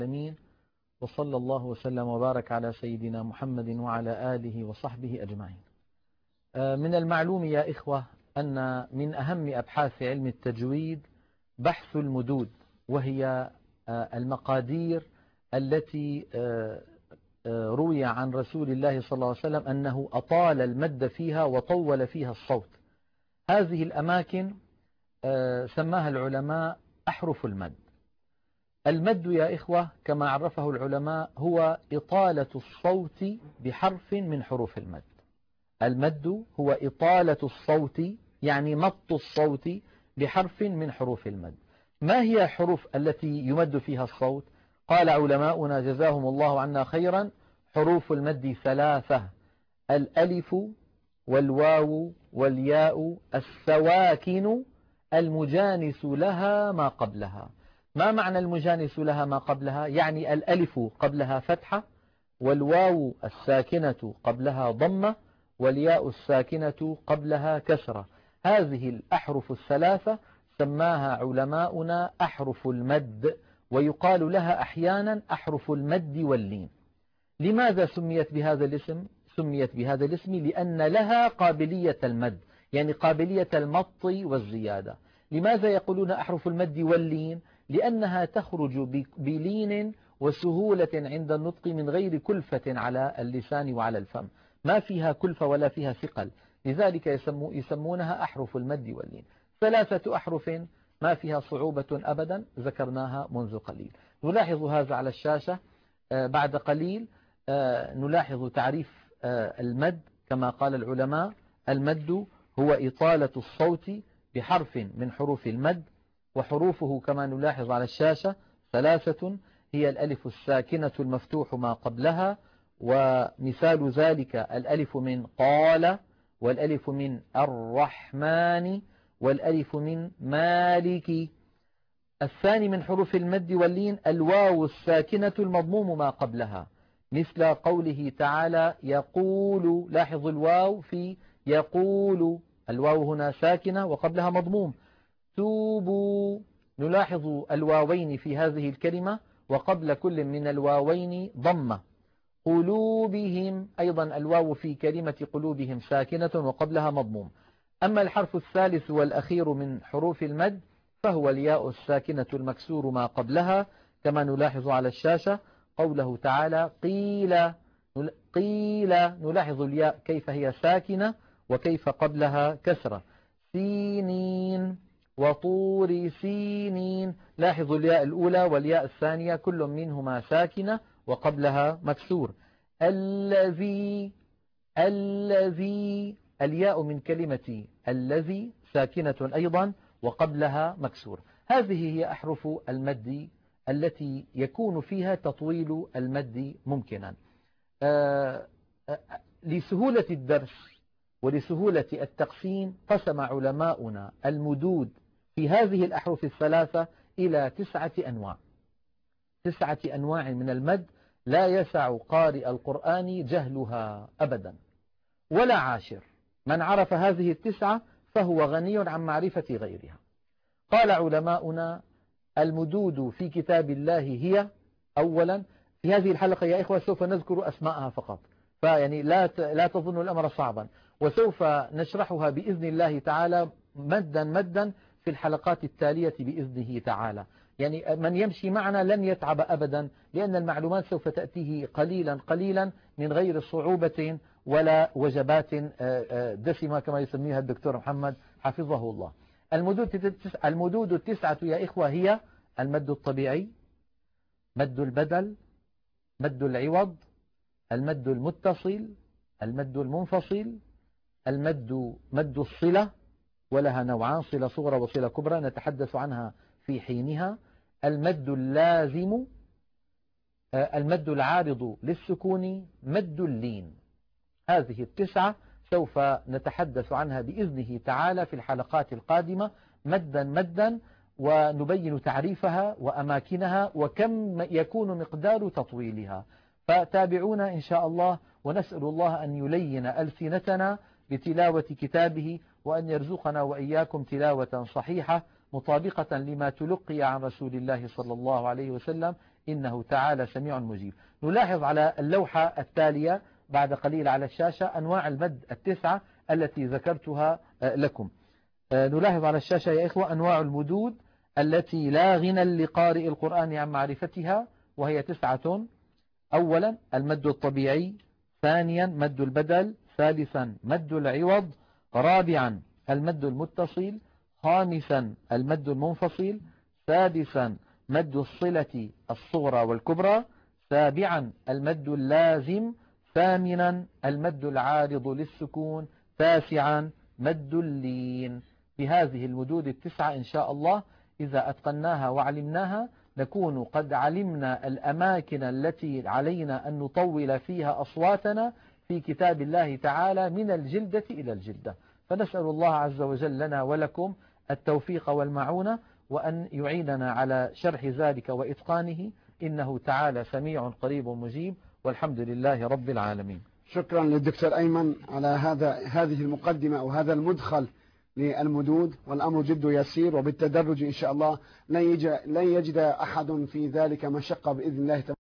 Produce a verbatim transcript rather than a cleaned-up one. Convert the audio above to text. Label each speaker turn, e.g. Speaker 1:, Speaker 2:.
Speaker 1: العالمين، وصلى الله وسلم وبارك على سيدنا محمد وعلى آله وصحبه أجمعين. من المعلوم يا إخوة أن من أهم أبحاث علم التجويد بحث المدود، وهي المقادير التي روي عن رسول الله صلى الله عليه وسلم أنه أطال المد فيها وطول فيها الصوت. هذه الأماكن سماها العلماء أحرف المد. المد يا إخوة كما عرفه العلماء هو إطالة الصوت بحرف من حروف المد. المد هو إطالة الصوت، يعني مط الصوت بحرف من حروف المد. ما هي الحروف التي يمد فيها الصوت؟ قال علماؤنا جزاهم الله عنا خيرا: حروف المد ثلاثة: الألف والواو والياء السواكن المجانس لها ما قبلها. ما معنى المجانس لها ما قبلها؟ يعني الألف قبلها فتحة، والواو الساكنة قبلها ضمة، والياء الساكنة قبلها كسرة. هذه الأحرف الثلاثة سماها علماؤنا أحرف المد، ويقال لها أحيانا أحرف المد واللين. لماذا سميت بهذا الاسم؟ سميت بهذا الاسم لأن لها قابلية المد، يعني قابلية المط والزيادة. لماذا يقولون أحرف المد واللين؟ لأنها تخرج بلين وسهولة عند النطق من غير كلفة على اللسان وعلى الفم، ما فيها كلفة ولا فيها ثقل، لذلك يسمو يسمونها أحرف المد واللين. ثلاثة أحرف ما فيها صعوبة أبدا، ذكرناها منذ قليل. نلاحظ هذا على الشاشة. بعد قليل نلاحظ تعريف المد. كما قال العلماء: المد هو إطالة الصوت بحرف من حروف المد، وحروفه كما نلاحظ على الشاشة ثلاثة: هي الألف الساكنة المفتوح ما قبلها، ومثال ذلك الألف من قال، والألف من الرحمن، والألف من مالك. الثاني من حروف المد واللين الواو الساكنة المضموم ما قبلها، مثل قوله تعالى: يقول. لاحظ الواو في يقول، الواو هنا ساكنة وقبلها مضموم. توبوا، نلاحظ الواوين في هذه الكلمة وقبل كل من الواوين ضمة. قلوبهم، أيضا الواو في كلمة قلوبهم ساكنة وقبلها مضموم. أما الحرف الثالث والأخير من حروف المد فهو الياء الساكنة المكسور ما قبلها، كما نلاحظ على الشاشة قوله تعالى: قيل. قيل، نلاحظ الياء كيف هي ساكنة وكيف قبلها كسرة. سينين وطور سينين، لاحظوا الياء الأولى والياء الثانية كل منهما ساكنة وقبلها مكسور. الذي. الذي، الياء من كلمة الذي ساكنة أيضا وقبلها مكسور. هذه هي أحرف المد التي يكون فيها تطويل المد ممكنا. آه آه لسهولة الدرس ولسهولة التقسيم قسم علماؤنا المدود في هذه الأحرف الثلاثة إلى تسعة أنواع. تسعة أنواع من المد لا يسع قارئ القرآن جهلها أبدا ولا عاشر. من عرف هذه التسعة فهو غني عن معرفة غيرها. قال علماؤنا: المدود في كتاب الله هي: أولا، في هذه الحلقة يا إخوة سوف نذكر أسماءها فقط، فيعني لا لا تظن الأمر صعبا، وسوف نشرحها بإذن الله تعالى مدا مدا في الحلقات التالية بإذنه تعالى. يعني من يمشي معنا لن يتعب أبدا، لأن المعلومات سوف تأتيه قليلا قليلا من غير صعوبة ولا وجبات دسمة كما يسميها الدكتور محمد حفظه الله. المدود المدود التسعة يا إخوة هي: المد الطبيعي، مد البدل، مد العوض، المد المتصل، المد المنفصل، المد مد الصلة، ولها نوعان: صلة صغرى وصلة كبرى نتحدث عنها في حينها، المد اللازم، المد العارض للسكون، مد اللين. هذه التسعة سوف نتحدث عنها بإذنه تعالى في الحلقات القادمة مدا مدا، ونبين تعريفها وأماكنها وكم يكون مقدار تطويلها. فتابعونا إن شاء الله، ونسأل الله أن يلين ألسنتنا بتلاوة كتابه، وأن يرزقنا وإياكم تلاوة صحيحة مطابقة لما تلقي عن رسول الله صلى الله عليه وسلم، إنه تعالى سميع مجيب. نلاحظ على اللوحة التالية بعد قليل على الشاشة أنواع المد التسعة التي ذكرتها لكم. نلاحظ على الشاشة يا إخوة أنواع المدود التي لا غنى لقارئ القرآن عن معرفتها، وهي تسعة. أولا المد الطبيعي، ثانيا مد البدل، ثالثا مد العوض، رابعا المد المتصل، خامسا المد المنفصل، سادسا مد الصلة الصغرى والكبرى، سابعا المد اللازم، ثامنا المد العارض للسكون، تاسعا مد اللين. بهذه المدود التسعة إن شاء الله إذا أتقناها وعلمناها نكون قد علمنا الأماكن التي علينا أن نطول فيها أصواتنا في كتاب الله تعالى من الجلدة إلى الجلدة. فنسأل الله عز وجل لنا ولكم التوفيق والمعونة، وأن يعيننا على شرح ذلك وإتقانه، إنه تعالى سميع قريب مجيب، والحمد لله رب العالمين.
Speaker 2: شكرا للدكتور أيمن على هذا هذه المقدمة أو هذا المدخل للمدود، والأمر جد يسير، وبالتدرج إن شاء الله لن يجد أحد في ذلك مشقة بإذن الله تعالى.